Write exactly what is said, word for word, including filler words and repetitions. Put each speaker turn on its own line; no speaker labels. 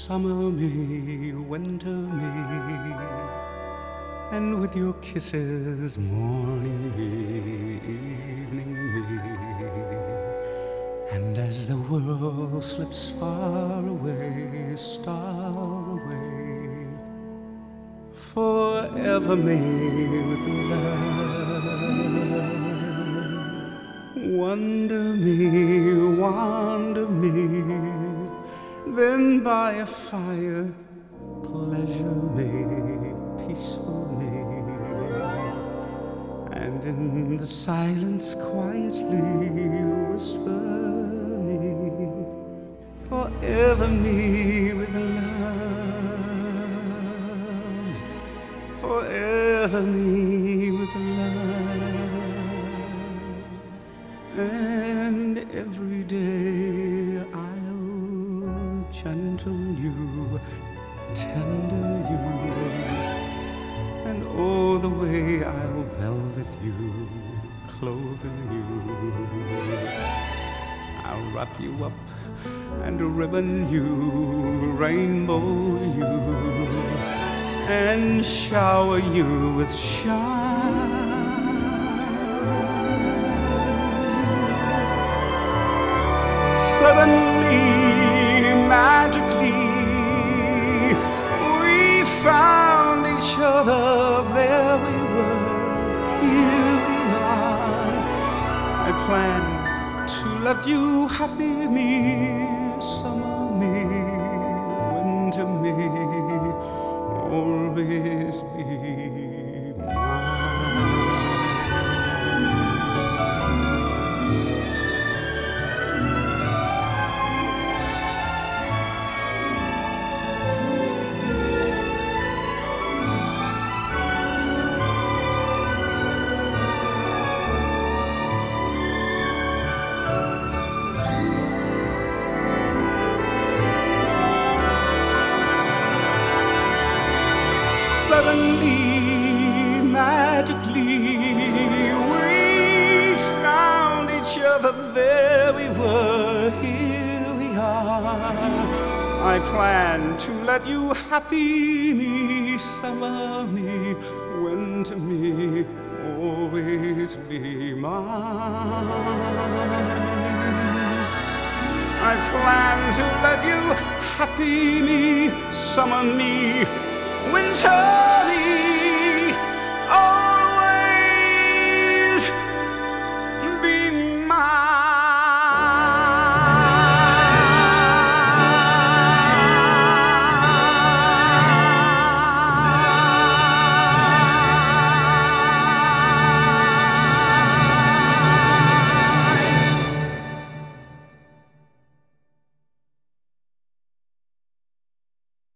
Summer me, winter me, and with your kisses, morning me, evening me. And as the world slips far away, star away, forever me with love. Wonder me, wander me, then by a fire, pleasure me, peaceful me, and in the silence quietly whisper me, forever me with love, forever me with love. And every day I'll gentle you, tender you, and all the way I'll velvet you, clothe you. I'll wrap you up and ribbon you, rainbow you, and shower you with shine. Suddenly, magically, we found each other. There we were, here we are. I planned to let you happy me, summer me, winter me, always be mine. Suddenly, magically, we found each other. There we were, here we are. I planned to let you happy me, summer me, winter me, always be mine. I planned to let you happy me, summer me, winter me,